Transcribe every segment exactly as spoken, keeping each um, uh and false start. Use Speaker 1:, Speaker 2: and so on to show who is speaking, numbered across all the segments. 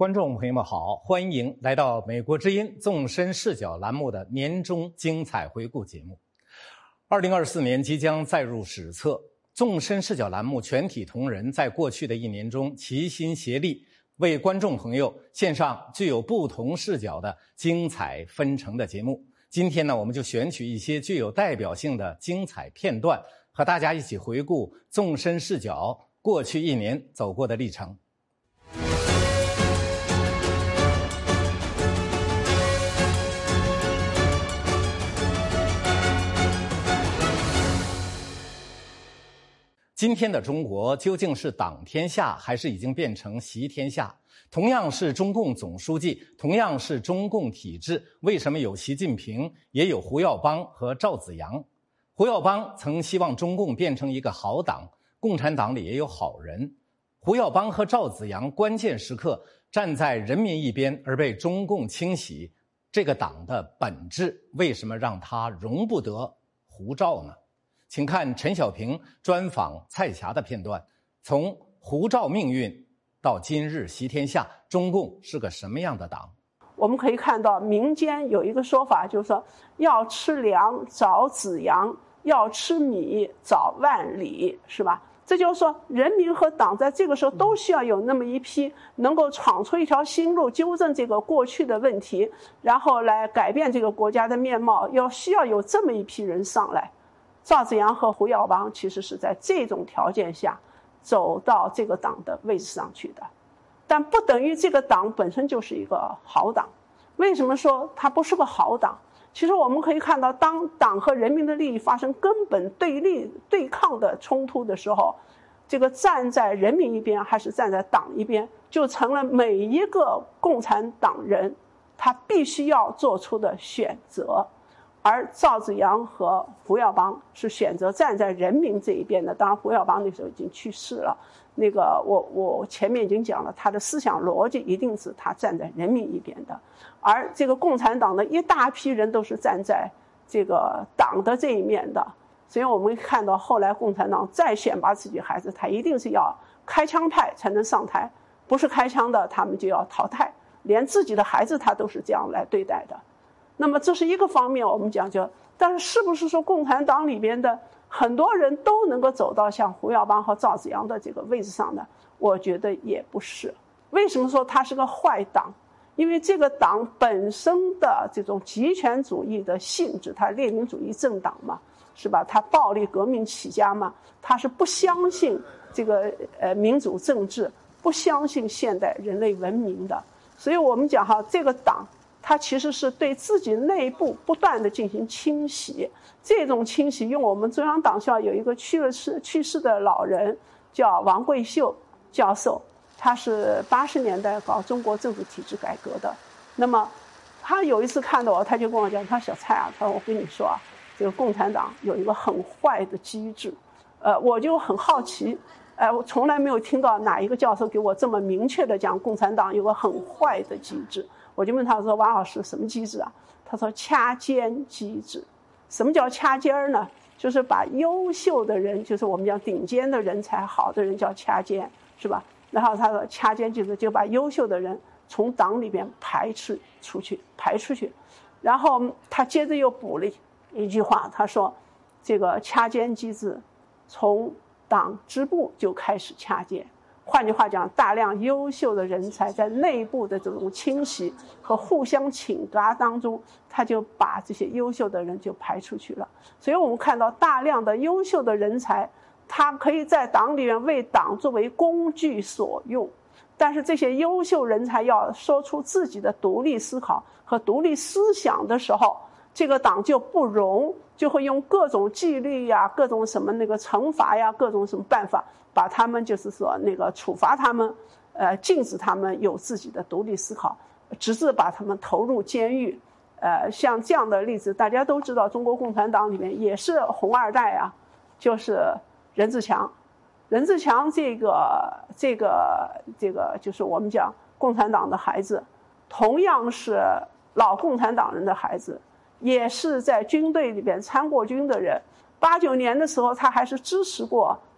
Speaker 1: 观众朋友们好，欢迎来到美国之音纵深视角栏目的年终精彩回顾节目。二零二四年即将载入史册，纵深视角栏目全体同仁在过去的一年中齐心协力，为观众朋友献上具有不同视角的精彩纷呈的节目。今天呢，我们就选取一些具有代表性的精彩片段，和大家一起回顾纵深视角过去一年走过的历程。今天的中国究竟是党天下，还是已经变成习天下？同样是中共总书记，同样是中共体制，为什么有习近平，也有胡耀邦和赵紫阳？胡耀邦曾希望中共变成一个好党，共产党里也有好人。胡耀邦和赵紫阳关键时刻站在人民一边，而被中共清洗，这个党的本质为什么让他容不得胡赵呢？请看陈小平专访蔡霞的片段，从胡赵命运到今日习天下，中共是个什么样的党？
Speaker 2: 我们可以看到民间有一个说法，就是说要吃粮找子阳，要吃米找万里，是吧？这就是说人民和党在这个时候都需要有那么一批能够闯出一条新路，纠正这个过去的问题，然后来改变这个国家的面貌，要需要有这么一批人上来。赵紫阳和胡耀邦其实是在这种条件下走到这个党的位置上去的，但不等于这个党本身就是一个好党。为什么说它不是个好党？其实我们可以看到，当党和人民的利益发生根本对立对抗的冲突的时候，这个站在人民一边还是站在党一边，就成了每一个共产党人他必须要做出的选择。而赵紫阳和胡耀邦是选择站在人民这一边的，当然胡耀邦那时候已经去世了，那个我我前面已经讲了，他的思想逻辑一定是他站在人民一边的。而这个共产党的一大批人都是站在这个党的这一面的，所以我们看到后来共产党再选拔自己孩子，他一定是要开枪派才能上台，不是开枪的他们就要淘汰，连自己的孩子他都是这样来对待的。那么这是一个方面我们讲究，但是是不是说共产党里边的很多人都能够走到像胡耀邦和赵紫阳的这个位置上呢？我觉得也不是。为什么说它是个坏党？因为这个党本身的这种极权主义的性质，它列宁主义政党嘛，是吧？它暴力革命起家嘛，它是不相信这个呃民主政治，不相信现代人类文明的。所以我们讲哈，这个党它其实是对自己内部不断的进行清洗。这种清洗用我们中央党校有一个去世去世的老人叫王贵秀教授，他是八十年代搞中国政府体制改革的。那么他有一次看到我，他就跟我讲，他说小蔡啊，他说我跟你说啊，这个共产党有一个很坏的机制。呃，我就很好奇，呃，我从来没有听到哪一个教授给我这么明确的讲共产党有个很坏的机制。我就问他说，王老师什么机制啊？他说掐尖机制。什么叫掐尖呢？就是把优秀的人，就是我们讲顶尖的人才，好的人叫掐尖，是吧？然后他说掐尖机制就把优秀的人从党里边排斥出去，排出去。然后他接着又补了一句话，他说这个掐尖机制从党支部就开始掐尖。换句话讲，大量优秀的人才在内部的这种清洗和互相请嘎当中，他就把这些优秀的人就排出去了。所以我们看到大量的优秀的人才，他可以在党里面为党作为工具所用，但是这些优秀人才要说出自己的独立思考和独立思想的时候，这个党就不容，就会用各种纪律呀、各种什么那个惩罚呀、各种什么办法，把他们就是说那个处罚他们，呃，禁止他们有自己的独立思考，直至把他们投入监狱。呃，像这样的例子大家都知道，中国共产党里面也是红二代啊，就是任志强。任志强这个这个这个就是我们讲共产党的孩子，同样是老共产党人的孩子，也是在军队里边参过军的人。八九年的时候，他还是支持过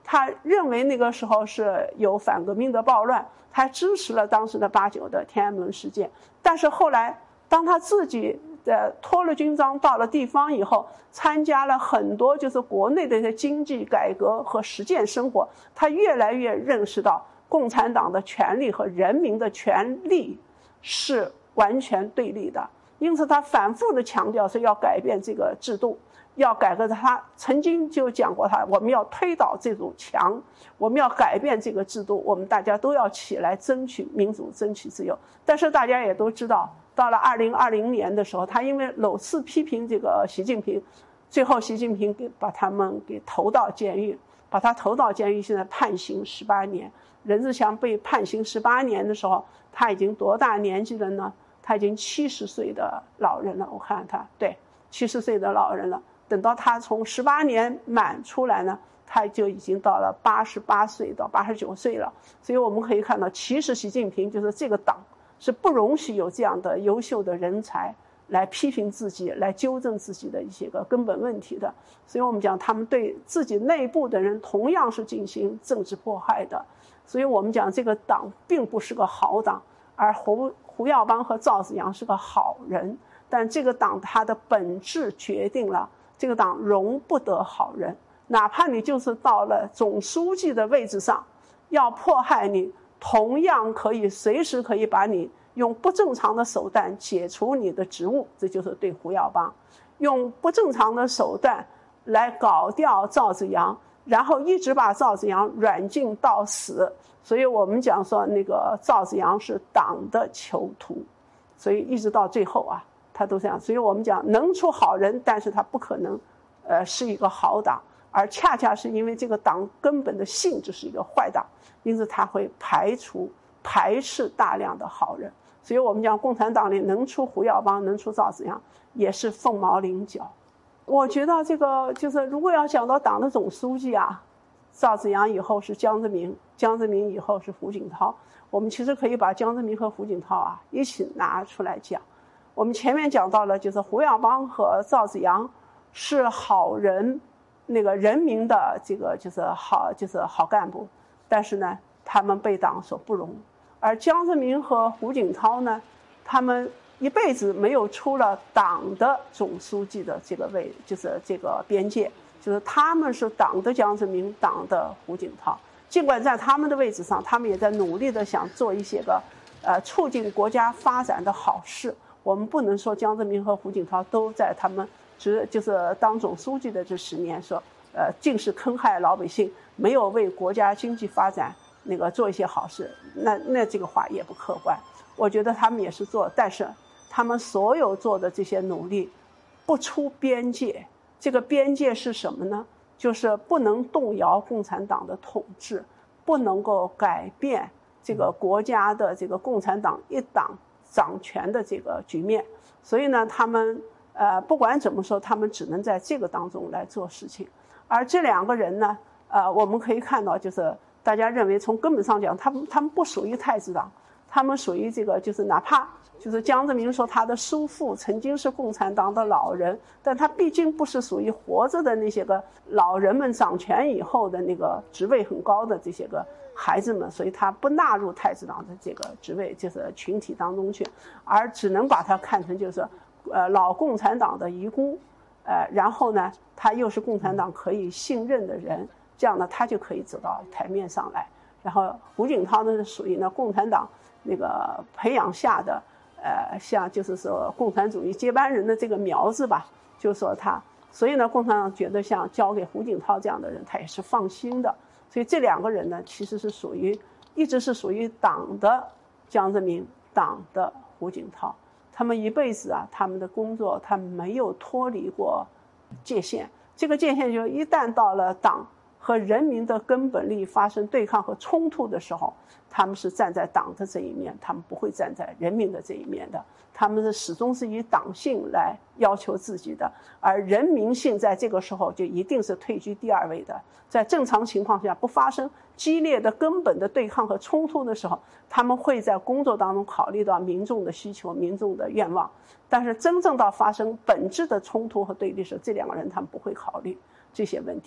Speaker 2: 他认为那个时候是有反革命的暴乱，他支持了当时的八九的天安门事件。但是后来当他自己的脱了军装到了地方以后，参加了很多就是国内的一些经济改革和实践生活，他越来越认识到共产党的权利和人民的权利是完全对立的，因此他反复的强调是要改变这个制度，要改革。他曾经就讲过他，我们要推倒这堵墙，我们要改变这个制度，我们大家都要起来争取民主，争取自由。但是大家也都知道，到了二零二零年的时候，他因为屡次批评这个习近平，最后习近平给把他们给投到监狱，把他投到监狱，现在判刑十八年。任志强被判刑十八年的时候，他已经多大年纪了呢？他已经七十岁的老人了，我看他对七十岁的老人了。等到他从十八年满出来呢，他就已经到了八十八岁到八十九岁了。所以我们可以看到，其实习近平就是这个党是不容许有这样的优秀的人才来批评自己，来纠正自己的一些个根本问题的。所以我们讲，他们对自己内部的人同样是进行政治迫害的。所以我们讲，这个党并不是个好党，而胡胡耀邦和赵紫阳是个好人，但这个党它的本质决定了这个党容不得好人。哪怕你就是到了总书记的位置上，要迫害你，同样可以随时可以把你用不正常的手段解除你的职务，这就是对胡耀邦用不正常的手段来搞掉赵紫阳，然后一直把赵紫阳软禁到死。所以我们讲说，那个赵紫阳是党的囚徒，所以一直到最后啊，他都这样。所以我们讲，能出好人，但是他不可能呃是一个好党，而恰恰是因为这个党根本的性质是一个坏党，因此他会排除排斥大量的好人。所以我们讲，共产党里能出胡耀邦，能出赵紫阳，也是凤毛麟角。我觉得这个就是，如果要讲到党的总书记啊，赵紫阳以后是江泽民，江泽民以后是胡锦涛，我们其实可以把江泽民和胡锦涛啊一起拿出来讲。我们前面讲到了，就是胡耀邦和赵紫阳是好人，那个人民的这个就是好就是好干部，但是呢，他们被党所不容。而江泽民和胡锦涛呢，他们一辈子没有出了党的总书记的这个位，就是这个边界，就是他们是党的江泽民，党的胡锦涛。尽管在他们的位置上，他们也在努力的想做一些个呃促进国家发展的好事。我们不能说江泽民和胡锦涛都在他们只就是当总书记的这十年说，呃尽是坑害老百姓，没有为国家经济发展那个做一些好事，那那这个话也不客观。我觉得他们也是做，但是他们所有做的这些努力不出边界。这个边界是什么呢？就是不能动摇共产党的统治，不能够改变这个国家的这个共产党一党掌权的这个局面。所以呢，他们呃不管怎么说，他们只能在这个当中来做事情。而这两个人呢，呃我们可以看到，就是大家认为从根本上讲，他们他们不属于太子党，他们属于这个，就是哪怕就是江泽民说他的叔父曾经是共产党的老人，但他毕竟不是属于活着的那些个老人们掌权以后的那个职位很高的这些个孩子们，所以他不纳入太子党的这个职位就是群体当中去，而只能把他看成就是呃老共产党的遗孤，呃然后呢他又是共产党可以信任的人，这样呢他就可以走到台面上来。然后胡锦涛呢是属于呢共产党那个培养下的呃，像就是说共产主义接班人的这个苗子吧，就说他，所以呢，共产党觉得像交给胡锦涛这样的人，他也是放心的。所以这两个人呢，其实是属于一直是属于党的江泽民，党的胡锦涛。他们一辈子啊，他们的工作他们没有脱离过界限。这个界限就一旦到了党和人民的根本利益发生对抗和冲突的时候，他们是站在党的这一面，他们不会站在人民的这一面的。他们是始终是以党性来要求自己的，而人民性在这个时候就一定是退居第二位的。在正常情况下，不发生激烈的根本的对抗和冲突的时候，他们会在工作当中考虑到民众的需求、民众的愿望。但是真正到发生本质的冲突和对立时，这两个人他们不会考虑这些问题。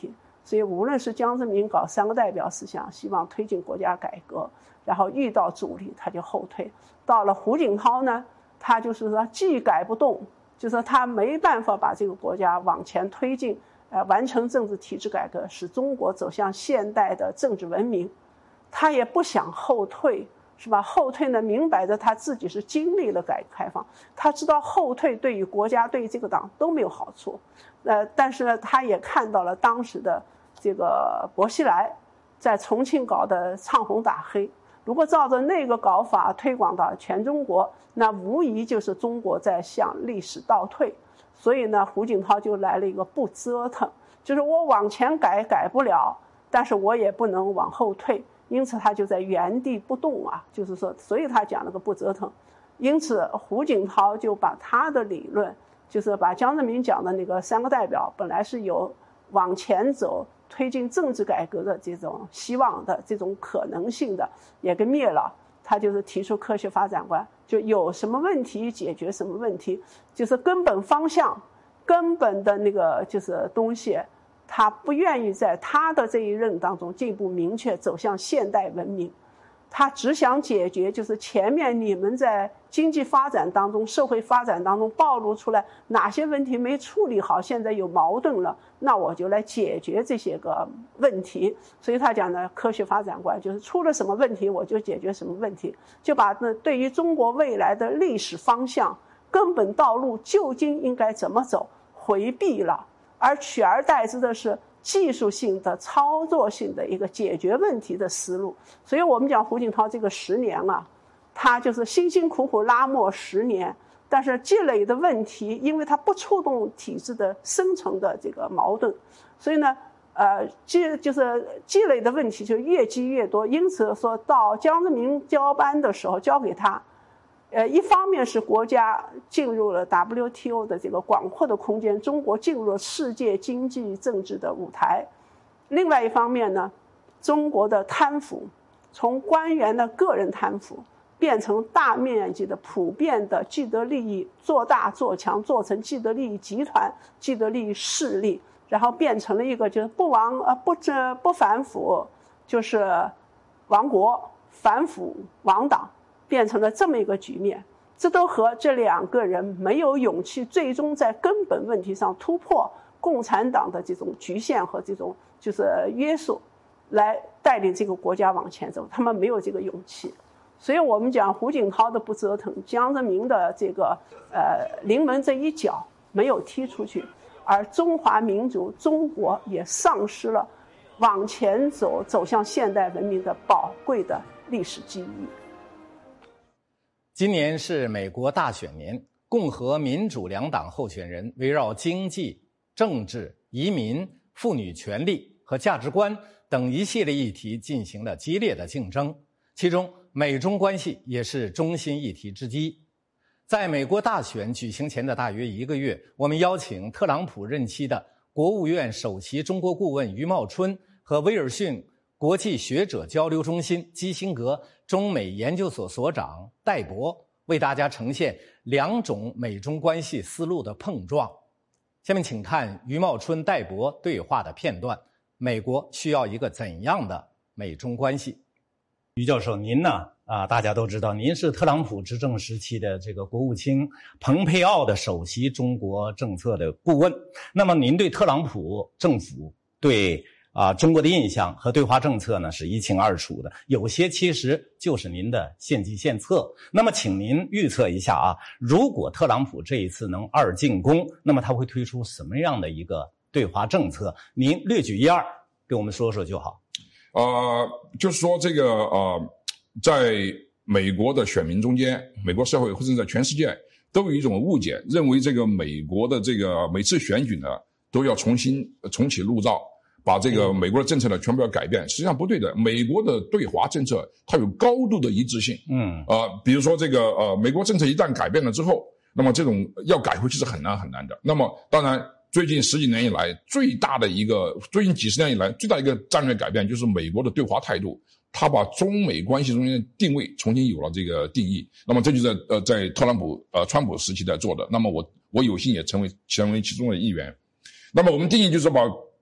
Speaker 2: 所以无论是江泽民搞三个代表思想，希望推进国家改革，然后遇到阻力他就后退。到了胡锦涛呢，他就是说既改不动，就是说他没办法把这个国家往前推进，呃，完成政治体制改革，使中国走向现代的政治文明。他也不想后退，是吧？后退呢，明摆着他自己是经历了改革开放，他知道后退对于国家、对于这个党都没有好处。呃，但是呢，他也看到了当时的这个薄熙来在重庆搞的唱红打黑，如果照着那个搞法推广到全中国，那无疑就是中国在向历史倒退。所以呢，胡锦涛就来了一个不折腾，就是我往前改改不了，但是我也不能往后退。因此他就在原地不动啊，就是说，所以他讲了个不折腾。因此胡锦涛就把他的理论，就是把江泽民讲的那个三个代表本来是有往前走推进政治改革的这种希望的这种可能性的也给灭了。他就是提出科学发展观，就有什么问题解决什么问题，就是根本方向根本的那个就是东西，他不愿意在他的这一任当中进一步明确走向现代文明。他只想解决就是前面你们在经济发展当中、社会发展当中暴露出来哪些问题没处理好，现在有矛盾了，那我就来解决这些个问题。所以他讲的科学发展观就是出了什么问题我就解决什么问题，就把对于中国未来的历史方向、根本道路究竟应该怎么走回避了，而取而代之的是技术性的、操作性的一个解决问题的思路。所以我们讲胡锦涛这个十年啊，他就是辛辛苦苦拉磨十年，但是积累的问题，因为他不触动体制的深层的这个矛盾，所以呢，呃，积就是积累的问题就越积越多。因此说到江泽民交班的时候，交给他。呃，一方面是国家进入了 W T O 的这个广阔的空间，中国进入了世界经济政治的舞台；另外一方面呢，中国的贪腐从官员的个人贪腐变成大面积的普遍的既得利益做大做强，做成既得利益集团、既得利益势力，然后变成了一个就是不亡呃不这不反腐就是亡国，反腐亡党。变成了这么一个局面，这都和这两个人没有勇气最终在根本问题上突破共产党的这种局限和这种就是约束，来带领这个国家往前走，他们没有这个勇气。所以我们讲胡锦涛的不折腾，江泽民的这个呃临门这一脚没有踢出去，而中华民族中国也丧失了往前走走向现代文明的宝贵的历史机遇。
Speaker 1: 今年是美国大选年，共和民主两党候选人围绕经济、政治、移民、妇女权利和价值观等一系列议题进行了激烈的竞争，其中美中关系也是中心议题之一。在美国大选举行前的大约一个月，我们邀请特朗普任期的国务院首席中国顾问余茂春和威尔逊国际学者交流中心基辛格中美研究所所长戴博，为大家呈现两种美中关系思路的碰撞。下面请看余茂春戴博对话的片段。美国需要一个怎样的美中关系？
Speaker 3: 余教授，您呢？啊，大家都知道，您是特朗普执政时期的这个国务卿蓬佩奥的首席中国政策的顾问。那么，您对特朗普政府对啊，中国的印象和对华政策呢是一清二楚的，有些其实就是您的献计献策。那么请您预测一下啊，如果特朗普这一次能二进宫，那么他会推出什么样的一个对华政策？您略举一二给我们说说就好。
Speaker 4: 呃，就是说这个呃，在美国的选民中间，美国社会或者在全世界都有一种误解，认为这个美国的这个每次选举呢都要重新重启路照，把这个美国的政策呢全部要改变。实际上不对的，美国的对华政策它有高度的一致性。嗯，呃，比如说这个呃，美国政策一旦改变了之后，那么这种要改回去是很难很难的。那么当然，最近十几年以来最大的一个，最近几十年以来最大一个战略改变就是美国的对华态度，他把中美关系中间的定位重新有了这个定义。那么这就是在呃在特朗普呃川普时期在做的。那么我我有幸也成为成为其中的一员。那么我们定义就是把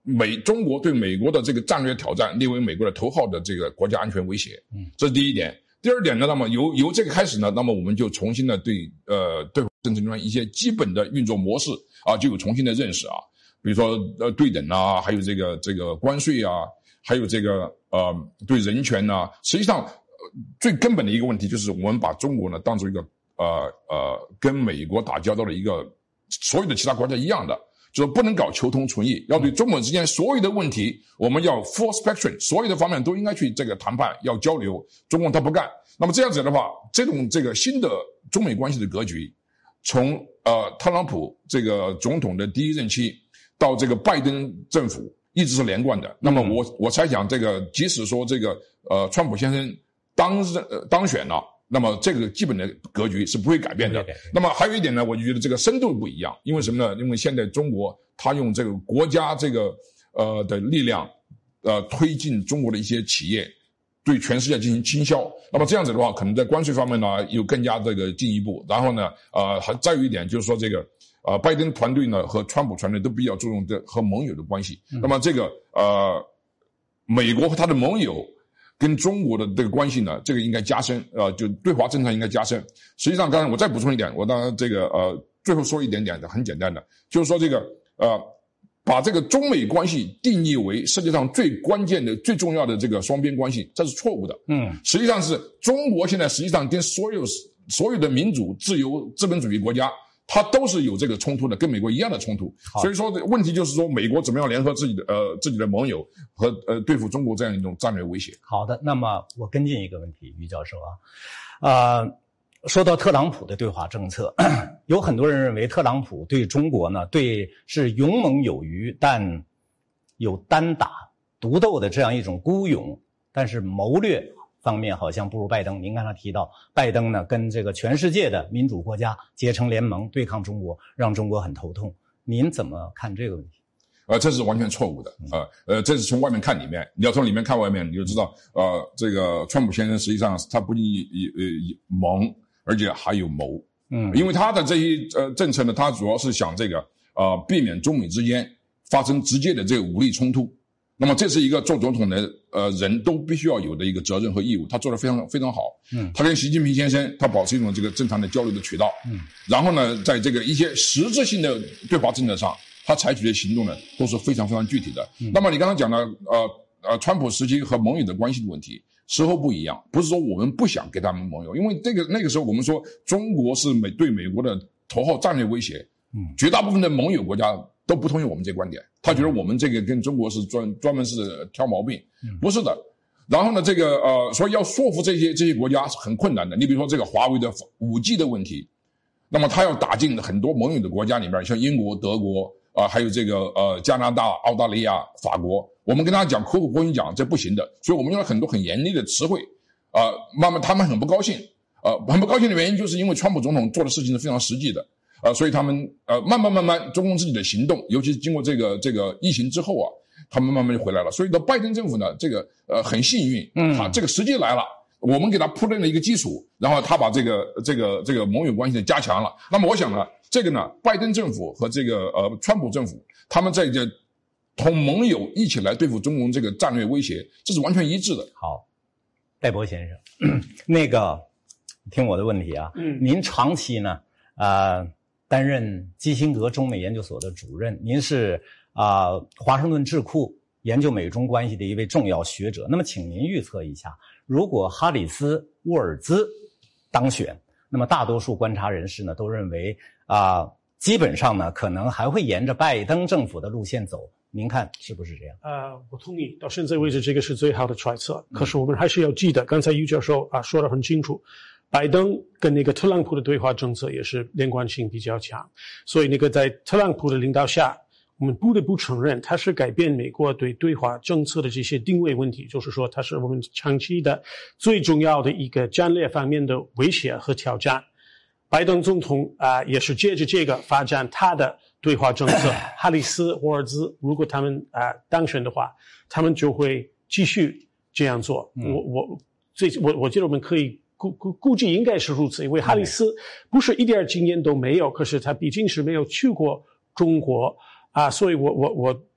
Speaker 4: 美中国对美国的这个战略挑战列为美国的头号的这个国家安全威胁，嗯，这是第一点。第二点呢，那么由由这个开始呢，那么我们就重新的对呃对华政策中一些基本的运作模式啊，就有重新的认识啊，比如说呃对等啊，还有这个这个关税啊，还有这个呃对人权啊，实际上、呃、最根本的一个问题就是我们把中国呢当作一个呃呃跟美国打交道的一个所有的其他国家一样的。就是不能搞求同存异，要对中美之间所有的问题，我们要 full spectrum， 所有的方面都应该去这个谈判，要交流。中共他不干，那么这样子的话，这种这个新的中美关系的格局，从呃特朗普这个总统的第一任期到这个拜登政府，一直是连贯的。那么我我猜想，这个即使说这个呃川普先生当任、呃、当选了。那么这个基本的格局是不会改变的。那么还有一点呢，我就觉得这个深度不一样，因为什么呢？因为现在中国它用这个国家这个呃的力量，呃推进中国的一些企业对全世界进行倾销。那么这样子的话，可能在关税方面呢又更加这个进一步。然后呢，呃还再有一点就是说这个呃拜登团队呢和川普团队都比较注重这和盟友的关系。嗯、那么这个呃美国和他的盟友。跟中国的这个关系呢，这个应该加深，呃，就对华政策应该加深。实际上，刚才我再补充一点，我当然这个呃，最后说一点点的，很简单的，就是说这个呃，把这个中美关系定义为世界上最关键的、最重要的这个双边关系，这是错误的。嗯，实际上是中国现在实际上跟所有所有的民主、自由、资本主义国家。它都是有这个冲突的，跟美国一样的冲突。所以说，问题就是说，美国怎么样联合自己的呃自己的盟友和呃对付中国这样一种战略威胁。
Speaker 3: 好的，那么我跟进一个问题，于教授啊，呃，说到特朗普的对华政策，有很多人认为特朗普对中国呢，对是勇猛有余，但有单打独斗的这样一种孤勇，但是谋略。方面好像不如拜登。您刚才提到，拜登呢跟这个全世界的民主国家结成联盟对抗中国，让中国很头痛。您怎么看这个问题？
Speaker 4: 呃，这是完全错误的。呃呃，这是从外面看里面，你要从里面看外面，你就知道，呃，这个川普先生实际上他不仅呃猛，而且还有谋。嗯，因为他的这些呃政策呢，他主要是想这个呃避免中美之间发生直接的这个武力冲突。那么这是一个做总统的呃人都必须要有的一个责任和义务，他做得非常非常好。嗯，他跟习近平先生他保持一种这个正常的交流的渠道。嗯，然后呢，在这个一些实质性的对华政策上，他采取的行动呢都是非常非常具体的。嗯，那么你刚才讲的呃呃川普时期和盟友的关系的问题，时候不一样，不是说我们不想给他们盟友，因为这个那个时候我们说中国是美对美国的头号战略威胁。嗯，绝大部分的盟友国家都不同意我们这个观点，他觉得我们这个跟中国是专专门是挑毛病，不是的。然后呢，这个呃，所以要说服这些这些国家是很困难的。你比如说这个华为的五 G 的问题，那么他要打进很多盟友的国家里面，像英国、德国啊、呃，还有这个呃加拿大、澳大利亚、法国，我们跟他讲口口声声讲这不行的，所以我们用了很多很严厉的词汇，啊、呃，慢慢他们很不高兴，呃，很不高兴的原因就是因为川普总统做的事情是非常实际的。呃，所以他们呃慢慢慢慢，中共自己的行动，尤其是经过这个这个疫情之后啊，他们慢慢就回来了。所以到拜登政府呢，这个呃很幸运，嗯，他这个时机来了，我们给他铺垫了一个基础，然后他把这个这个这个盟友关系加强了。那么我想呢，这个呢，拜登政府和这个呃川普政府，他们在这同盟友一起来对付中共这个战略威胁，这是完全一致的。
Speaker 3: 好，戴博先生，那个听我的问题啊，嗯，您长期呢，呃。担任基辛格中美研究所的主任，您是啊、呃、华盛顿智库研究美中关系的一位重要学者。那么，请您预测一下，如果哈里斯·沃尔兹当选，那么大多数观察人士呢都认为啊、呃，基本上呢可能还会沿着拜登政府的路线走。您看是不是这样？
Speaker 5: 呃，我同意，到现在为止这个是最好的揣测。可是我们还是要记得，刚才于教授啊说得很清楚。拜登跟那个特朗普的对华政策也是连贯性比较强，所以那个在特朗普的领导下，我们不得不承认，它是改变美国对对华政策的这些定位问题，就是说它是我们长期的最重要的一个战略方面的威胁和挑战。拜登总统啊、呃，也是借着这个发展他的对华政策。哈里斯、沃尔兹，如果他们啊、呃、当选的话，他们就会继续这样做。嗯、我我最我我觉得我们可以。估估估计应该是如此，因为哈里斯不是一点经验都没有，可是他毕竟是没有去过中国啊，所以我我我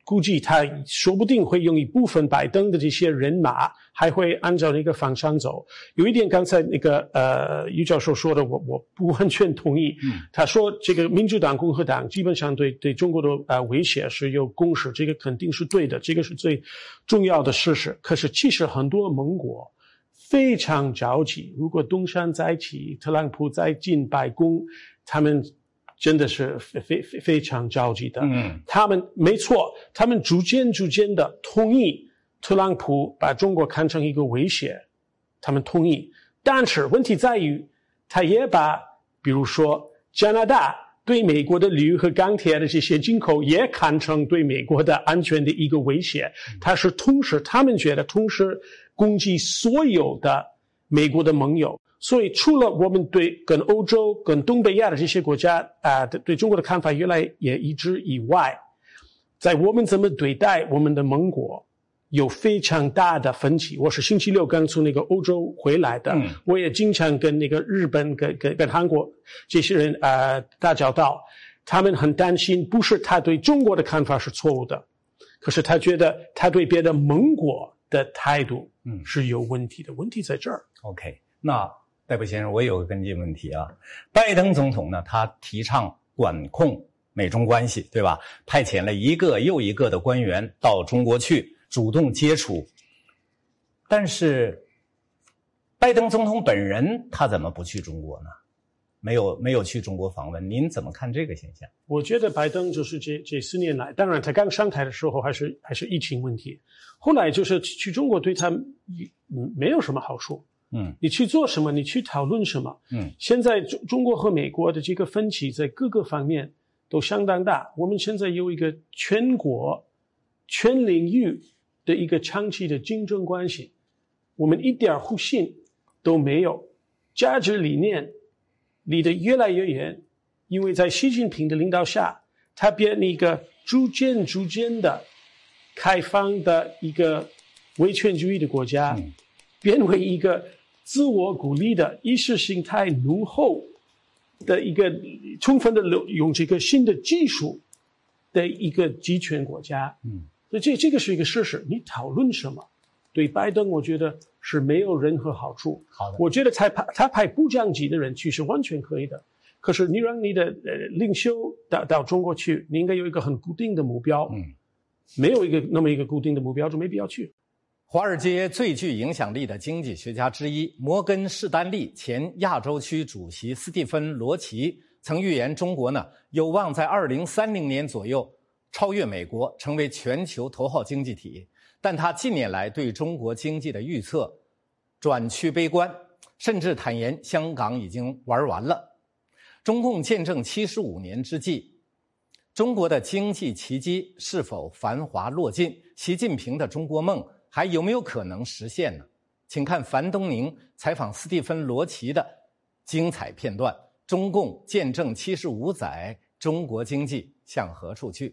Speaker 5: 估计他说不定会用一部分拜登的这些人马，还会按照那个方向走。有一点刚才那个呃于教授说的，我我不完全同意。嗯，他说这个民主党、共和党基本上对对中国的呃威胁是有共识，这个肯定是对的，这个是最重要的事实。可是其实很多盟国非常着急，如果东山再起，特朗普再进白宫，他们真的是非非非非常着急的。嗯，他们没错，他们逐渐逐渐的同意特朗普把中国看成一个威胁，他们同意。但是问题在于，他也把比如说加拿大对美国的铝和钢铁的这些进口也看成对美国的安全的一个威胁。他是同时，他们觉得同时攻击所有的美国的盟友。所以除了我们对跟欧洲跟东北亚的这些国家啊、呃、对中国的看法越来越一致以外，在我们怎么对待我们的盟国有非常大的分歧。我是星期六刚从那个欧洲回来的，嗯、我也经常跟那个日本跟跟跟韩国这些人啊、呃、打交道，他们很担心，不是他对中国的看法是错误的，可是他觉得他对别的盟国的态度嗯是有问题的，问题在这儿。
Speaker 3: OK， 那戴博先生，我有个跟进问题啊。拜登总统呢，他提倡管控美中关系，对吧？派遣了一个又一个的官员到中国去，主动接触。但是，拜登总统本人他怎么不去中国呢？没有没有去中国访问，您怎么看这个现象？
Speaker 5: 我觉得拜登就是这这四年来，当然他刚上台的时候还是还是疫情问题，后来就是去中国对他没有什么好处。嗯，你去做什么？你去讨论什么？嗯，现在中中国和美国的这个分歧在各个方面都相当大。我们现在有一个全国、全领域的一个长期的竞争关系，我们一点互信都没有，价值理念离得越来越远。因为在习近平的领导下，他变成一个逐渐逐渐的开放的一个威权主义的国家，嗯、变为一个自我鼓励的意识形态浓厚的一个充分的用这个新的技术的一个集权国家。嗯，所以这这个是一个事实。你讨论什么？对拜登，我觉得是没有任何好处。好的，我觉得他派他派部长级的人去是完全可以的。可是你让你的呃领袖到到中国去，你应该有一个很固定的目标。嗯，没有一个那么一个固定的目标，就没必要去。
Speaker 1: 华尔街最具影响力的经济学家之一，摩根士丹利前亚洲区主席斯蒂芬·罗奇曾预言，中国呢有望在二零三零年左右超越美国，成为全球头号经济体。但他近年来对中国经济的预测转趋悲观，甚至坦言香港已经玩完了。中共建政七十五年之际，中国的经济奇迹是否繁华落尽？习近平的中国梦还有没有可能实现呢？请看樊东宁采访斯蒂芬·罗奇的精彩片段。中共建政七十五载，中国经济向何处去？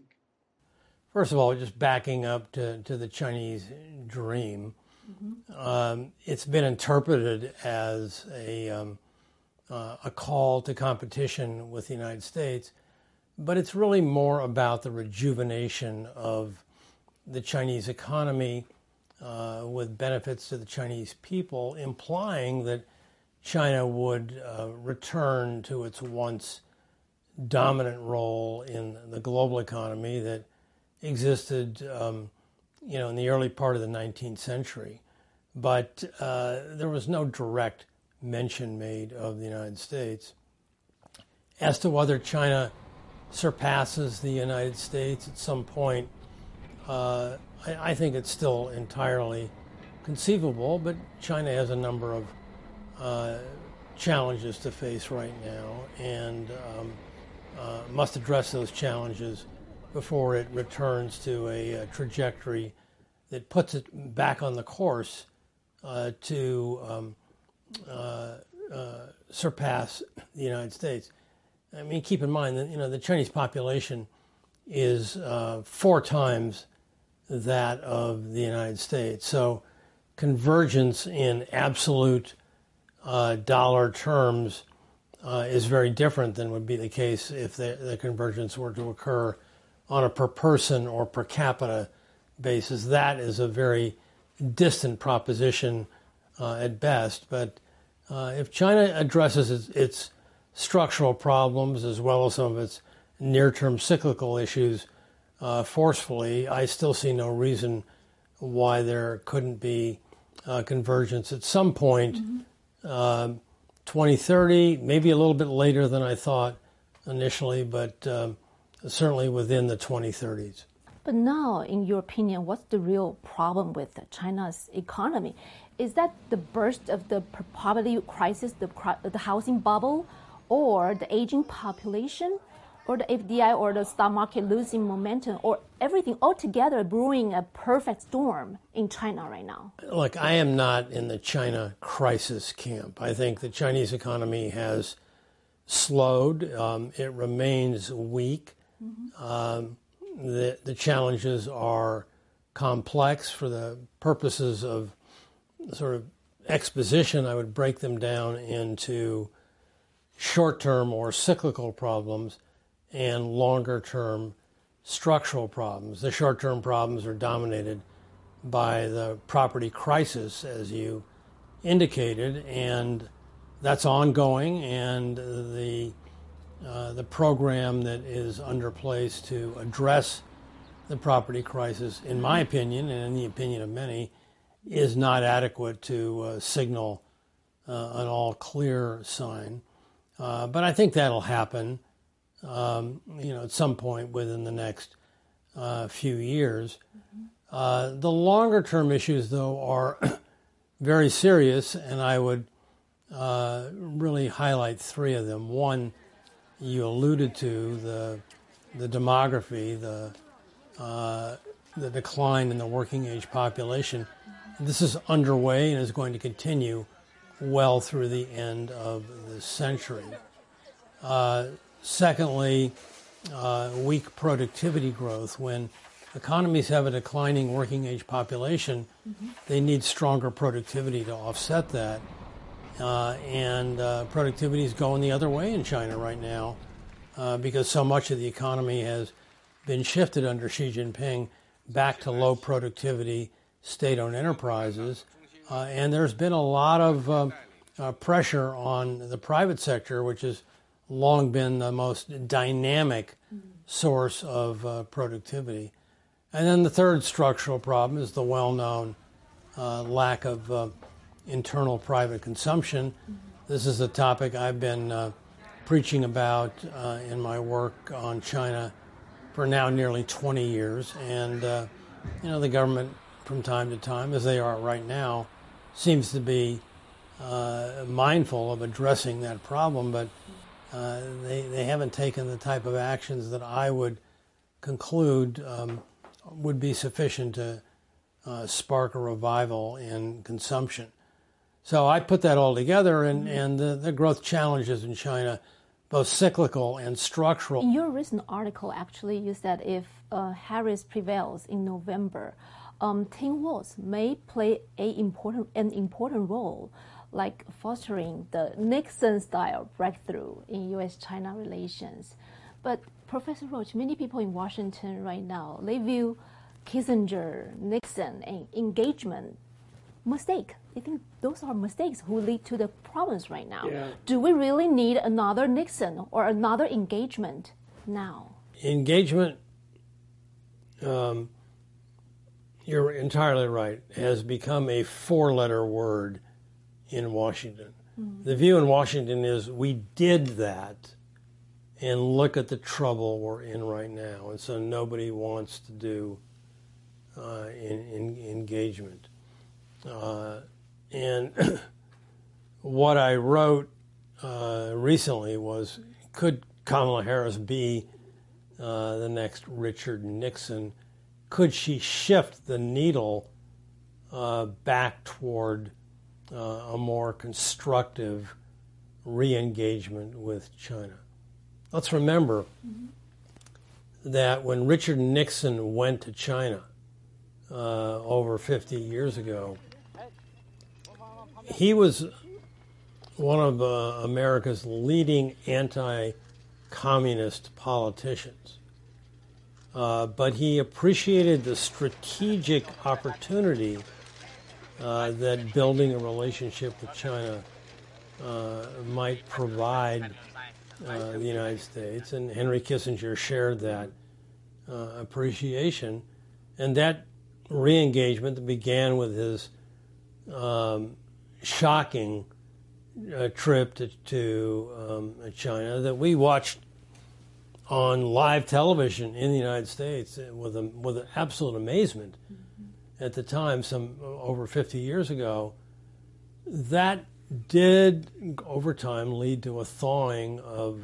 Speaker 6: First of all, just backing up to, to the Chinese dream, mm-hmm. um, it's been interpreted as a, um, uh, a call to competition with the United States, but it's really more about the rejuvenation of the Chinese economy uh, with benefits to the Chinese people, implying that China would uh, return to its once dominant role in the global economy that existed, um, you know, in the early part of the nineteenth century. But uh, there was no direct mention made of the United States. As to whether China surpasses the United States at some point, uh, I, I think it's still entirely conceivable, but China has a number of uh, challenges to face right now and um, uh, must address those challenges before it returns to a, a trajectory that puts it back on the course uh, to um, uh, uh, surpass the United States. I mean, keep in mind that, you know, the Chinese population is uh, four times that of the United States. So convergence in absolute uh, dollar terms uh, is very different than would be the case if the, the convergence were to occur on a per person or per capita basis. That is a very distant proposition uh, at best. But uh, if China addresses its, its structural problems as well as some of its near-term cyclical issues uh, forcefully, I still see no reason why there couldn't be uh, convergence at some point, mm-hmm. uh, twenty thirty, maybe a little bit later than I thought initially, but um, certainly within the twenty thirties.
Speaker 7: But now, in your opinion, what's the real problem with China's economy? Is that the burst of the poverty crisis, the, the housing bubble, or the aging population, or the F D I or the stock market losing momentum, or everything altogether brewing a perfect storm in China right now?
Speaker 6: Look, I am not in the China crisis camp. I think the Chinese economy has slowed. Um, it remains weak. Mm-hmm. Um, the, the challenges are complex. For the purposes of sort of exposition, I would break them down into short-term or cyclical problems and longer-term structural problems. The short-term problems are dominated by the property crisis, as you indicated, and that's ongoing, and the uh, the program that is under place to address the property crisis, in my opinion, and in the opinion of many, is not adequate to uh, signal uh, an all-clear sign. Uh, but I think that'll happen, um, you know, at some point within the next uh, few years. Mm-hmm. Uh, the longer-term issues, though, are very serious, and I would uh, really highlight three of them. One, you alluded to, the the demography, the uh, the decline in the working-age population. This is underway and is going to continue well through the end of the century. Uh, secondly, uh, weak productivity growth. When economies have a declining working-age population, mm-hmm. they need stronger productivity to offset that. Uh, and uh, productivity is going the other way in China right now uh, because so much of the economy has been shifted under Xi Jinping back to low productivity state-owned enterprises. Uh, and there's been a lot of uh, uh, pressure on the private sector, which has long been the most dynamic source of uh, productivity. And then the third structural problem is the well-known uh, lack of uh, internal private consumption. This is a topic I've been uh, preaching about uh, in my work on China for now nearly twenty years. And, uh, you know, the government from time to time, as they are right now, seems to be uh, mindful of addressing that problem, but uh, they, they haven't taken the type of actions that I would conclude um, would be sufficient to uh, spark a revival in consumption. So I put that all together, and, and the, the growth challenges in China, both cyclical and structural.
Speaker 7: In your recent article, actually, you said if uh, Harris prevails in November, um, tin walls may play a important, an important role, like fostering the Nixon-style breakthrough in U S China relations. But Professor Roach, many people in Washington right now, they view Kissinger, Nixon, and engagement mistake. They think those are mistakes who lead to the problems right now. Yeah. Do we really need another Nixon or another engagement now?
Speaker 6: Engagement, um, you're entirely right, has become a four-letter word in Washington. Mm-hmm. The view in Washington is we did that, and look at the trouble we're in right now. And so nobody wants to do uh, in, in engagement. Uh, and what I wrote uh, recently was, could Kamala Harris be uh, the next Richard Nixon? Could she shift the needle uh, back toward uh, a more constructive re-engagement with China? Let's remember mm-hmm. that when Richard Nixon went to China uh, over fifty years ago, he was one of uh, America's leading anti-communist politicians. uh, but he appreciated the strategic opportunity uh, that building a relationship with China uh, might provide uh, the United States. And Henry Kissinger shared that uh, appreciation. And that re-engagement that began with his um, shocking uh, trip to, to um, China that we watched on live television in the United States with a, with absolute amazement mm-hmm. at the time, some over fifty years ago, that did over time lead to a thawing of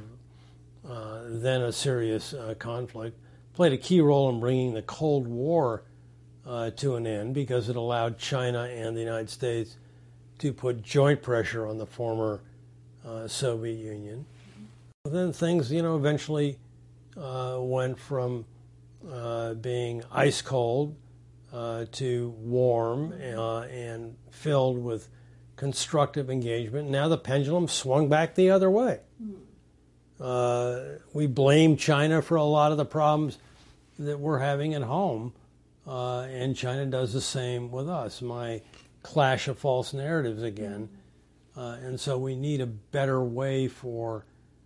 Speaker 6: uh, then a serious uh, conflict. Played a key role in bringing the Cold War uh, to an end because it allowed China and the United States to put joint pressure on the former uh, Soviet Union. Mm-hmm. Then things, you know, eventually uh, went from uh, being ice cold uh, to warm uh, and filled with constructive engagement. Now the pendulum swung back the other way. Mm-hmm. Uh, we blame China for a lot of the problems that we're having at home, uh, and China does the same with us. My clash of false narratives again. Uh, and so we need a better way for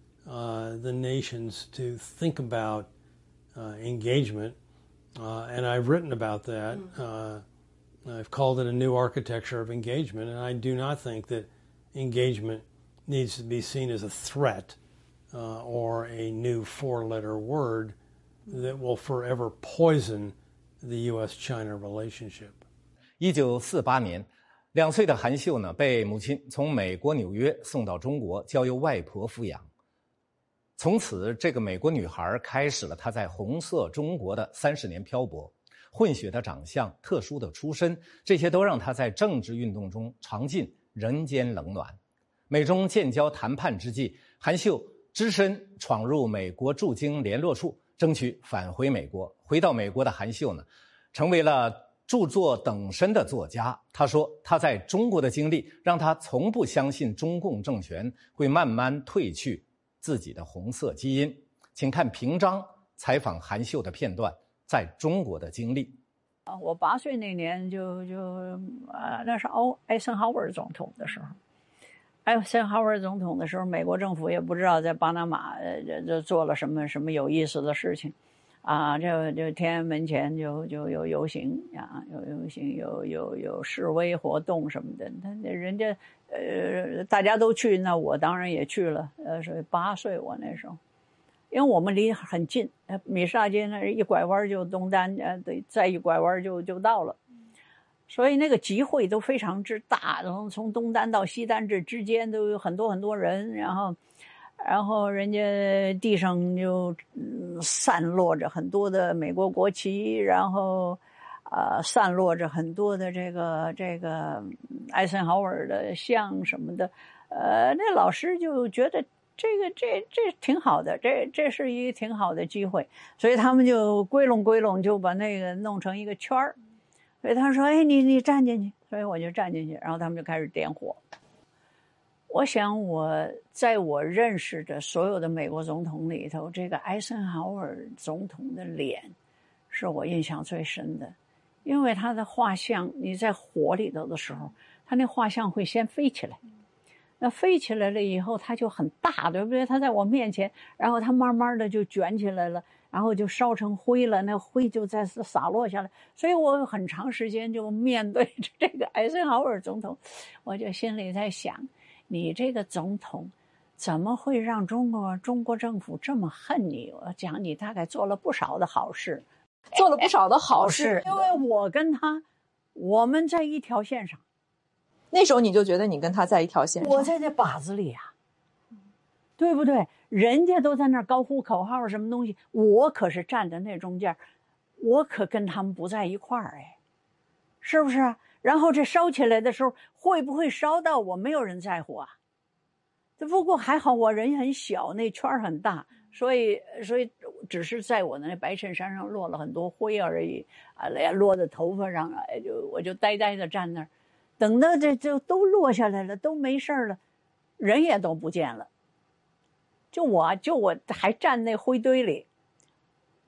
Speaker 6: uh, the nations to think about uh, engagement. Uh, and I've written about that. Uh, I've called it a new architecture of engagement, and I do not think that engagement needs to be seen as a threat uh, or a new four-letter word that will forever poison the U S China relationship.
Speaker 1: 一九四八年，两岁的韩秀呢，被母亲从美国纽约送到中国，交由外婆抚养。从此，这个美国女孩开始了她在红色中国的三十年漂泊。混血的长相、特殊的出身，这些都让她在政治运动中尝尽人间冷暖。美中建交谈判之际，韩秀只身闯入美国驻京联络处，争取返回美国。回到美国的韩秀呢，成为了著作等身的作家。他说，他在中国的经历让他从不相信中共政权会慢慢褪去自己的红色基因。请看平章采访韩秀的片段，在中国的经历。
Speaker 8: 我八岁那年就就呃，那是奥艾森豪威尔总统的时候。艾森豪威尔总统的时候，美国政府也不知道在巴拿马呃这做了什么什么有意思的事情。啊，这就天安门前就就有游行啊，有游行，有有有示威活动什么的。他人家呃大家都去，那我当然也去了。呃，所以八岁我那时候，因为我们离很近，米沙街那一拐弯就东单，呃，对，再一拐弯就就到了。所以那个集会都非常之大，然后从东单到西单这之间都有很多很多人，然后。然后人家地上就、嗯、散落着很多的美国国旗，然后呃散落着很多的这个这个艾森豪威尔的像什么的，呃，那老师就觉得这个这这挺好的，这这是一个挺好的机会，所以他们就归拢归拢，就把那个弄成一个圈儿。所以他说：“哎，你你站进去。”所以我就站进去，然后他们就开始点火。我想我在我认识的所有的美国总统里头，这个艾森豪威尔总统的脸是我印象最深的，因为他的画像，你在火里头的时候，他那画像会先飞起来，那飞起来了以后，他就很大，对不对？他在我面前，然后他慢慢的就卷起来了，然后就烧成灰了，那灰就再洒落下来。所以我很长时间就面对着这个艾森豪威尔总统，我就心里在想。你这个总统怎么会让中国中国政府这么恨你？我讲你大概做了不少的好事，
Speaker 9: 做了不少的好事，
Speaker 8: 因为我跟他我们在一条线上。
Speaker 9: 那时候你就觉得你跟他在一条线上？
Speaker 8: 我在这靶子里啊，对不对？人家都在那儿高呼口号什么东西，我可是站在那中间，我可跟他们不在一块儿哎，是不是啊？然后这烧起来的时候，会不会烧到我？没有人在乎啊。不过还好我人很小，那圈很大，所以所以只是在我的那白衬衫上落了很多灰而已啊，落在头发上，哎，就我就呆呆的站那儿，等到这就都落下来了，都没事了，人也都不见了，就我就我还站那灰堆里。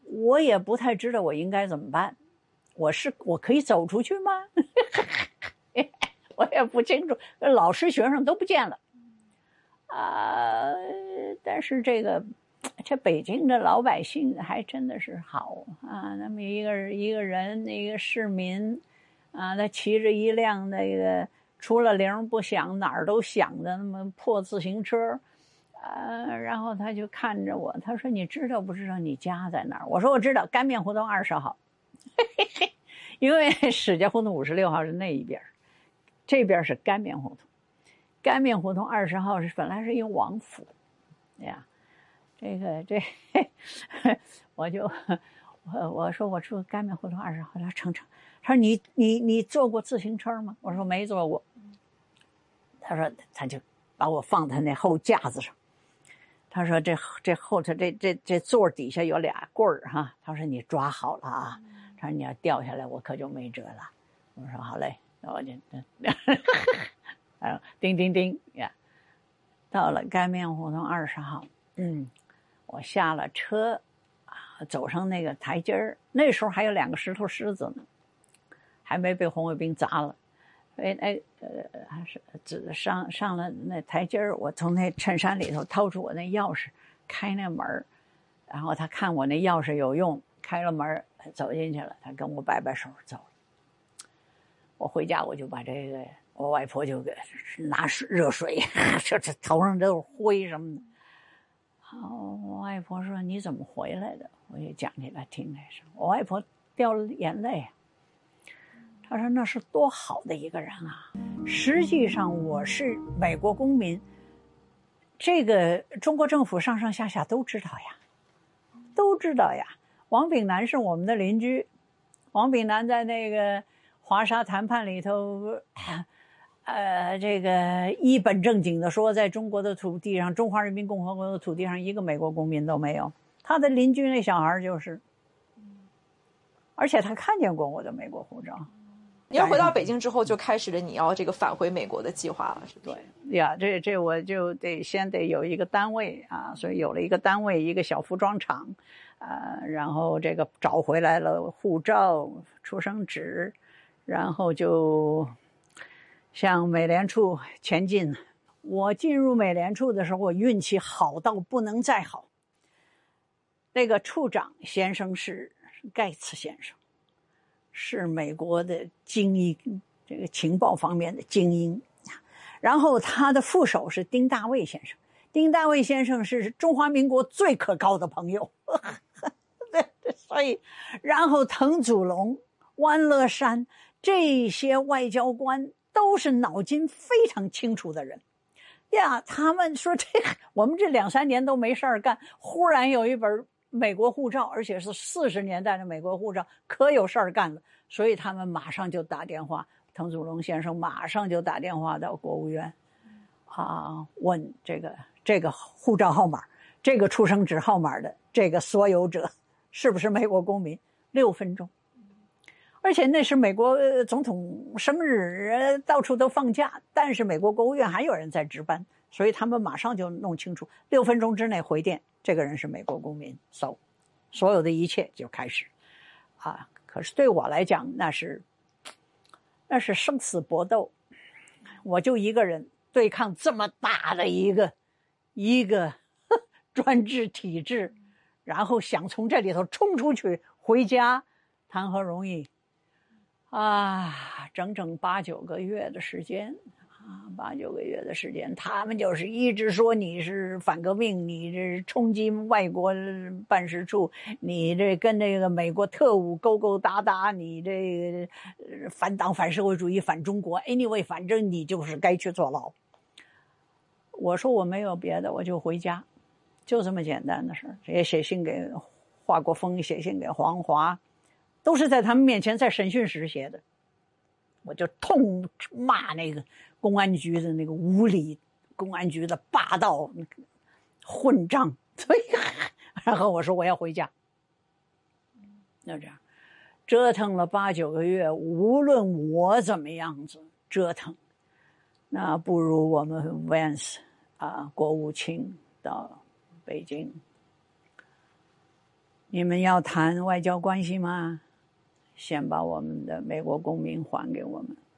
Speaker 8: 我也不太知道我应该怎么办。我是我可以走出去吗？我也不清楚。老师学生都不见了啊、呃！但是这个这北京的老百姓还真的是好啊。那么一个一个人，一个市民啊，他骑着一辆那个除了铃不响哪儿都响的那么破自行车。呃，然后他就看着我，他说：“你知道不知道你家在哪儿？”我说：“我知道，干面胡同二十号。”因为史家胡同五十六号是那一边，这边是干面胡同。干面胡同二十号是本来是一个王府，呀，这个这，我就我我说我住干面胡同二十号，他说成成，他说你你你坐过自行车吗？我说没坐过。他说他就把我放在那后架子上。他说这这后头这这这座底下有俩棍儿哈，他说你抓好了啊，他说你要掉下来我可就没辙了。我说好嘞，那我就啊叮叮叮呀，到了干面胡同二十号，嗯，我下了车啊，走上那个台阶儿，那时候还有两个石头狮子呢，还没被红卫兵砸了。所以那呃还是只上上了那台阶儿，我从那衬衫里头掏出我那钥匙，开那门，然后他看我那钥匙有用，开了门走进去了，他跟我摆摆手走了。我回家我就把这个我外婆就给拿水热水，这这头上都是灰什么的。好，我外婆说你怎么回来的？我就讲给他听那声，我外婆掉了眼泪。他说那是多好的一个人啊！实际上我是美国公民，这个中国政府上上下下都知道呀，都知道呀。王炳南是我们的邻居，王炳南在那个华沙谈判里头，呃，这个一本正经的说，在中国的土地上，中华人民共和国的土地上，一个美国公民都没有。他的邻居那小孩就是，而且他看见过我的美国护照。
Speaker 9: 你要回到北京之后，就开始了你要这个返回美国的计划了，是不是？
Speaker 8: 对呀，这这我就得先得有一个单位啊，所以有了一个单位，一个小服装厂，啊，然后这个找回来了护照、出生纸，然后就向美联储前进。我进入美联储的时候，我运气好到不能再好。那个处长先生是盖茨先生。是美国的精英，这个情报方面的精英。然后他的副手是丁大卫先生，丁大卫先生是中华民国最可靠的朋友。对，所以，然后滕祖龙、湾乐山这些外交官都是脑筋非常清楚的人呀。他们说这我们这两三年都没事儿干，忽然有一本美国护照，而且是四十年代的美国护照，可有事儿干了，所以他们马上就打电话，滕祖龙先生马上就打电话到国务院，啊，问这个这个护照号码、这个出生纸号码的这个所有者是不是美国公民？六分钟，而且那是美国总统生日，到处都放假，但是美国国务院还有人在值班，所以他们马上就弄清楚，六分钟之内回电。这个人是美国公民，so, 所有的一切就开始，啊！可是对我来讲，那是那是生死搏斗，我就一个人对抗这么大的一个一个专制体制，然后想从这里头冲出去回家，谈何容易啊！整整八九个月的时间。啊，八九个月的时间，他们就是一直说你是反革命，你这冲击外国办事处，你这跟这个美国特务勾勾搭搭，你这个反党、反社会主义、反中国 ，anyway， 反正你就是该去坐牢。我说我没有别的，我就回家，就这么简单的事儿。也写信给华国锋，写信给黄华，都是在他们面前在审讯时写的。我就痛骂那个公安局的那个无理，公安局的霸道混账，所以然后我说我要回家，就这样折腾了八九个月，无论我怎么样子折腾，那不如我们 Vance 啊国务卿到北京你们要谈外交关系吗？先把我们的美国公民还给我们。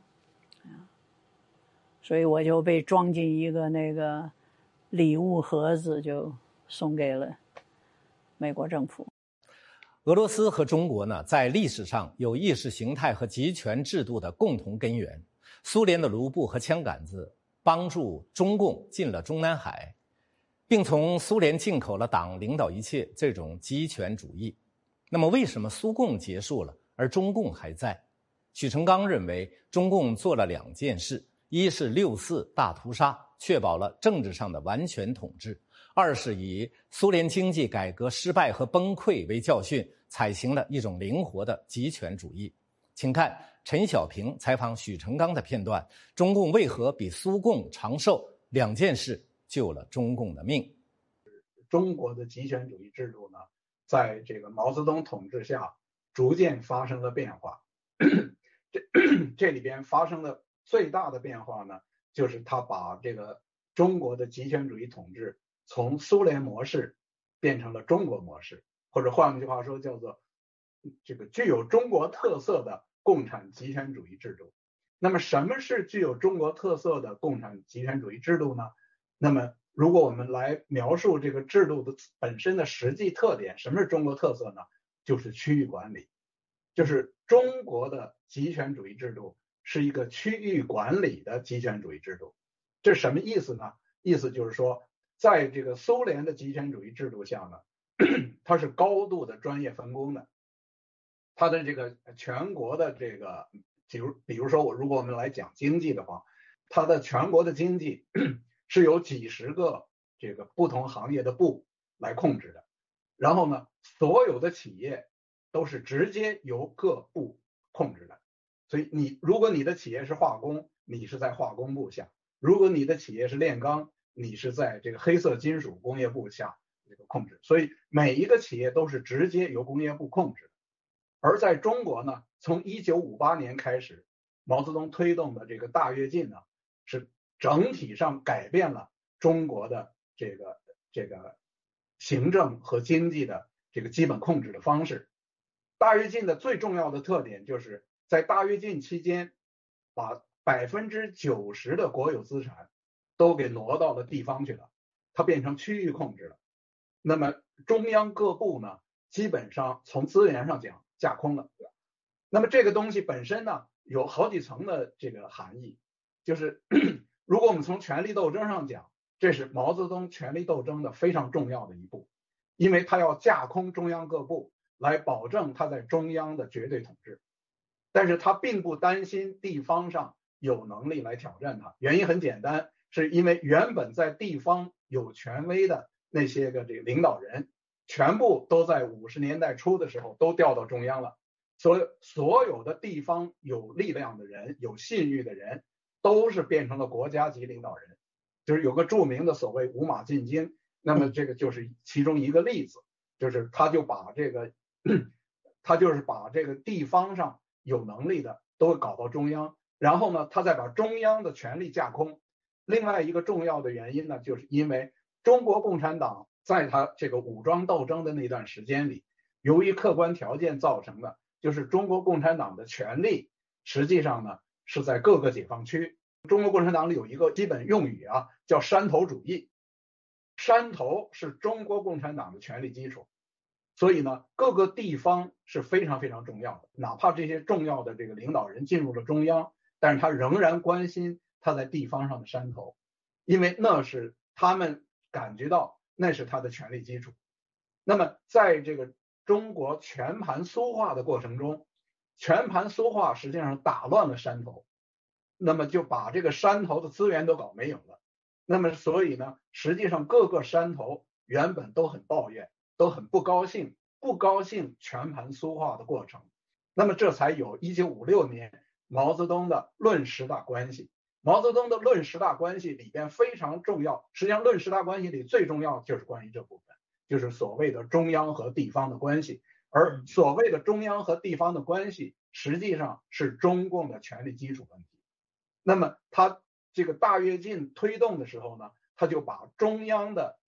Speaker 8: 所以我就被装进一个那个礼物盒子，就送给了美国政府。
Speaker 1: 俄罗斯和中国呢，在历史上有意识形态和集权制度的共同根源。苏联的卢布和枪杆子帮助中共进了中南海，并从苏联进口了党领导一切这种集权主义。那么为什么苏共结束了，而中共还在？许成刚认为，中共做了两件事：一是六四大屠杀，确保了政治上的完全统治；二是以苏联经济改革失败和崩溃为教训，采行了一种灵活的集权主义。请看陈小平采访许成刚的片段：中共为何比苏共长寿？两件事救了中共的命。
Speaker 10: 中国的集权主义制度呢，在这个毛泽东统治下逐渐发生了变化。这这里边发生的最大的变化呢，就是他把这个中国的集权主义统治从苏联模式变成了中国模式，或者换句话说叫做这个具有中国特色的共产集权主义制度。那么什么是具有中国特色的共产集权主义制度呢？那么如果我们来描述这个制度的本身的实际特点，什么是中国特色呢？就是区域管理。就是中国的集权主义制度是一个区域管理的集权主义制度。这什么意思呢？意思就是说，在这个苏联的集权主义制度下呢，它是高度的专业分工的。它的这个全国的这个，比如比如说我如果我们来讲经济的话，它的全国的经济是由几十个这个不同行业的部来控制的。然后呢，所有的企业都是直接由各部控制的。所以你如果你的企业是化工，你是在化工部下；如果你的企业是炼钢，你是在这个黑色金属工业部下这个控制。所以每一个企业都是直接由工业部控制的。而在中国呢，从一九五八年开始，毛泽东推动的这个大跃进呢，是整体上改变了中国的这个这个行政和经济的这个基本控制的方式。大跃进的最重要的特点就是在大跃进期间，把百分之九十的国有资产都给挪到了地方去了，它变成区域控制了。那么中央各部呢，基本上从资源上讲架空了。那么这个东西本身呢，有好几层的这个含义，就是如果我们从权力斗争上讲，这是毛泽东权力斗争的非常重要的一步，因为他要架空中央各部，来保证他在中央的绝对统治。但是他并不担心地方上有能力来挑战他，原因很简单，是因为原本在地方有权威的那些个这个领导人，全部都在五十年代初的时候都调到中央了。所以所有的地方有力量的人，有信誉的人，都是变成了国家级领导人。就是有个著名的所谓五马进京，那么这个就是其中一个例子，就是他就把这个他就是把这个地方上有能力的都搞到中央，然后呢，他再把中央的权力架空。另外一个重要的原因呢，就是因为中国共产党在他这个武装斗争的那段时间里，由于客观条件造成的，就是中国共产党的权力实际上呢是在各个解放区。中国共产党里有一个基本用语啊，叫山头主义。山头是中国共产党的权力基础，所以呢，各个地方是非常非常重要的。哪怕这些重要的这个领导人进入了中央，但是他仍然关心他在地方上的山头，因为那是他们感觉到那是他的权力基础。那么在这个中国全盘苏化的过程中，全盘苏化实际上打乱了山头，那么就把这个山头的资源都搞没有了。那么所以呢，实际上各个山头原本都很抱怨，都很不高兴，不高兴全盘苏化的过程。那么这才有一九五六年毛泽东的论十大关系。毛泽东的论十大关系里边非常重要，实际上论十大关系里最重要就是关于这部分，就是所谓的中央和地方的关系。而所谓的中央和地方的关系实际上是中共的权力基础问题。那么他这个大跃进推动的时候呢，他就把中央的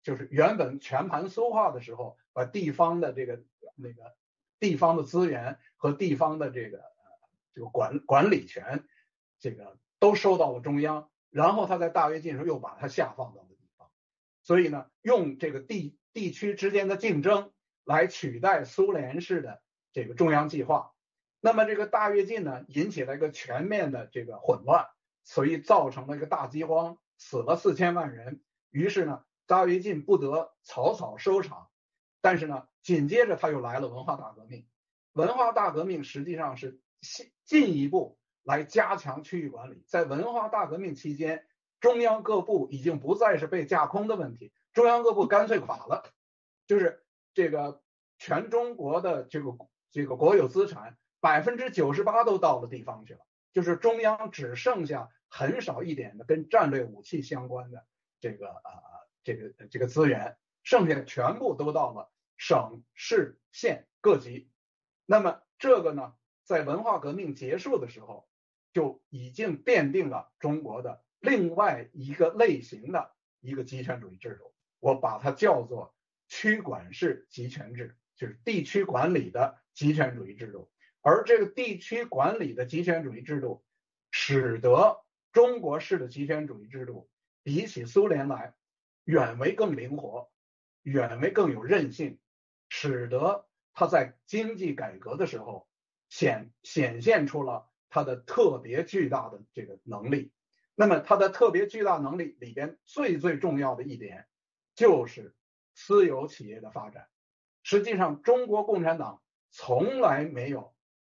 Speaker 10: 就是原本全盘苏化的时候，把地方的这个那个地方的资源和地方的这个这个管管理权，这个都收到了中央，然后他在大跃进时候又把它下放到了地方，所以呢，用这个地地区之间的竞争来取代苏联式的这个中央计划。那么这个大跃进呢，引起了一个全面的这个混乱，所以造成了一个大饥荒，死了四千万人。于是呢，大跃进不得草草收场。但是呢，紧接着他又来了文化大革命。文化大革命实际上是进一步来加强区域管理。在文化大革命期间，中央各部已经不再是被架空的问题，中央各部干脆垮了，就是这个全中国的这个这个国有资产百分之九十八都到了地方去了，就是中央只剩下很少一点的跟战略武器相关的这个呃这个这个资源，剩下的全部都到了省市县各级。那么这个呢，在文化革命结束的时候，就已经奠定了中国的另外一个类型的一个集权主义制度，我把它叫做区管式集权制，就是地区管理的集权主义制度。而这个地区管理的集权主义制度，使得中国式的集权主义制度比起苏联来远为更灵活，远为更有韧性，使得它在经济改革的时候显显现出了它的特别巨大的这个能力。那么它的特别巨大能力里边最最重要的一点就是私有企业的发展。实际上中国共产党从来没有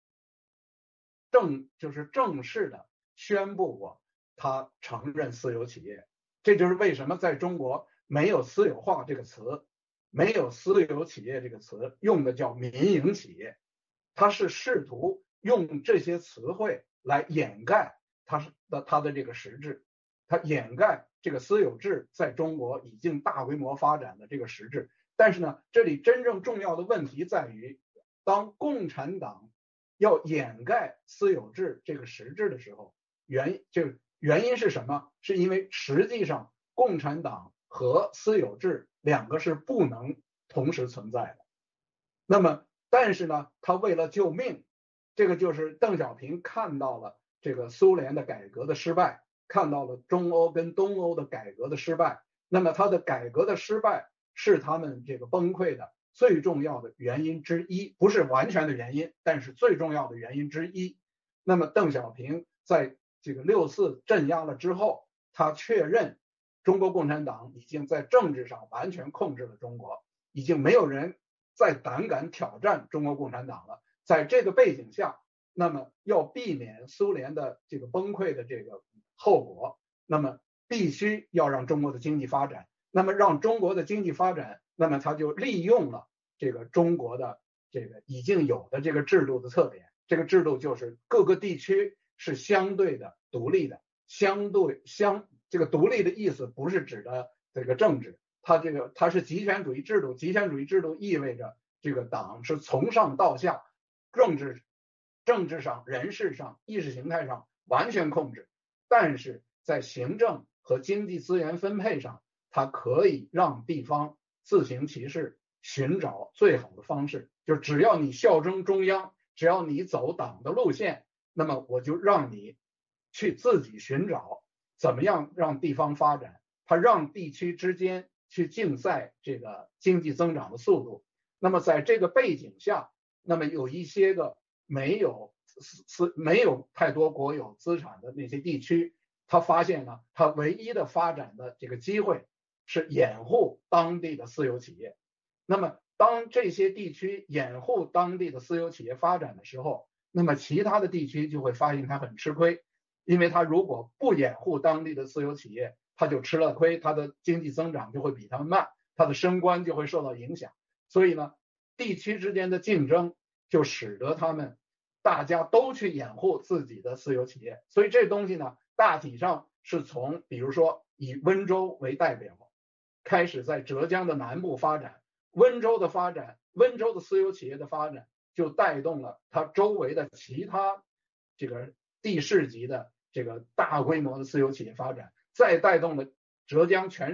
Speaker 10: 正就是正式的宣布过他承认私有企业，这就是为什么在中国没有私有化这个词，没有私有企业这个词，用的叫民营企业。他是试图用这些词汇来掩盖他是的他的这个实质，他掩盖这个私有制在中国已经大规模发展的这个实质。但是呢，这里真正重要的问题在于，当共产党要掩盖私有制这个实质的时候，原就原因是什么？是因为实际上共产党和私有制两个是不能同时存在的。那么但是呢，他为了救命，这个就是邓小平看到了这个苏联的改革的失败，看到了中欧跟东欧的改革的失败，那么他的改革的失败是他们这个崩溃的最重要的原因之一，不是完全的原因，但是最重要的原因之一。那么邓小平在这个六四镇压了之后，他确认中国共产党已经在政治上完全控制了中国，已经没有人再胆敢挑战中国共产党了。在这个背景下，那么要避免苏联的这个崩溃的这个后果，那么必须要让中国的经济发展。那么让中国的经济发展，那么他就利用了这个中国的这个已经有的这个制度的特点。这个制度就是各个地区是相对的独立的，相对相这个独立的意思不是指的这个政治，它这个它是集权主义制度。集权主义制度意味着这个党是从上到下，政治政治上、人事上、意识形态上完全控制，但是在行政和经济资源分配上，它可以让地方自行其事，寻找最好的方式。就只要你效忠中央，只要你走党的路线，那么我就让你去自己寻找怎么样让地方发展。它让地区之间去竞赛这个经济增长的速度。那么在这个背景下，那么有一些个没有没有太多国有资产的那些地区，他发现呢，他唯一的发展的这个机会是掩护当地的私有企业。那么当这些地区掩护当地的私有企业发展的时候，那么其他的地区就会发现他很吃亏，因为他如果不掩护当地的私有企业，他就吃了亏，他的经济增长就会比他们慢，他的升官就会受到影响。所以呢，地区之间的竞争就使得他们大家都去掩护自己的私有企业。所以这东西呢，大体上是从比如说以温州为代表，开始在浙江的南部发展。温州的发展，温州的私有企业的发展，就带动了它周围的其他这个地市级的这个大规模的私有企业发展，再带动了浙江全省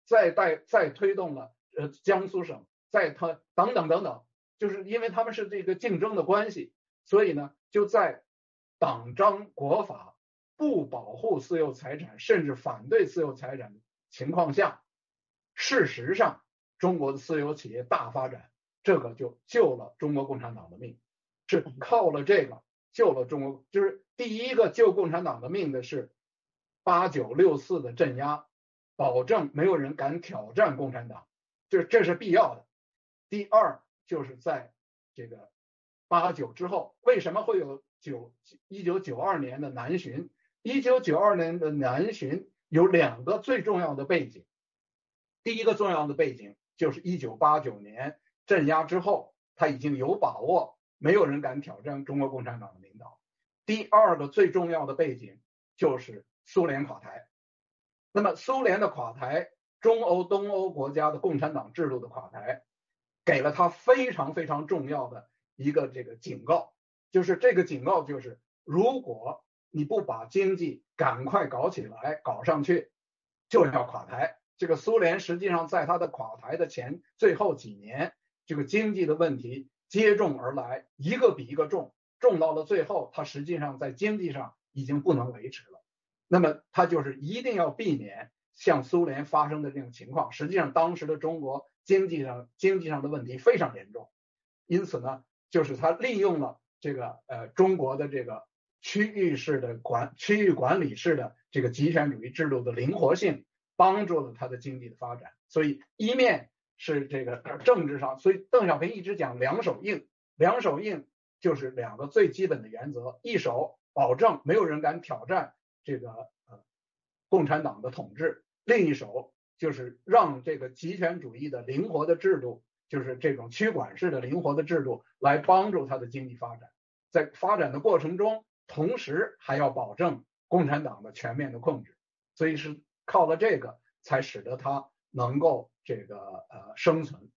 Speaker 10: 再带再推动了呃江苏省，再他等等等等，就是因为他们是这个竞争的关系，所以呢就在党章国法不保护私有财产，甚至反对私有财产的情况下，事实上中国的私有企业大发展，这个就救了中国共产党的命，是靠了这个救了中国。就是第一个救共产党的命的是八九六四的镇压，保证没有人敢挑战共产党，就是这是必要的。第二就是在这个八九之后，为什么会有九一九九二年的南巡？一九九二年的南巡有两个最重要的背景，第一个重要的背景就是一九八九年镇压之后，他已经有把握没有人敢挑战中国共产党的领导。第二个最重要的背景就是苏联垮台。那么苏联的垮台，中欧东欧国家的共产党制度的垮台，给了他非常非常重要的一个这个警告，就是这个警告就是如果你不把经济赶快搞起来搞上去，就要垮台。这个苏联实际上在它的垮台的前最后几年，这个经济的问题接踵而来，一个比一个重，重到了最后，它实际上在经济上已经不能维持了。那么它就是一定要避免像苏联发生的这种情况。实际上当时的中国经济上经济上的问题非常严重，因此呢，就是它利用了这个呃中国的这个区域式的管区域管理式的这个集权主义制度的灵活性，帮助了它的经济的发展。所以一面是这个政治上，所以邓小平一直讲两手硬，两手硬就是两个最基本的原则，一手保证没有人敢挑战这个呃共产党的统治，另一手就是让这个集权主义的灵活的制度，就是这种区管式的灵活的制度来帮助它的经济发展。在发展的过程中，同时还要保证共产党的全面的控制，所以是靠了这个才使得它能够这个呃生存。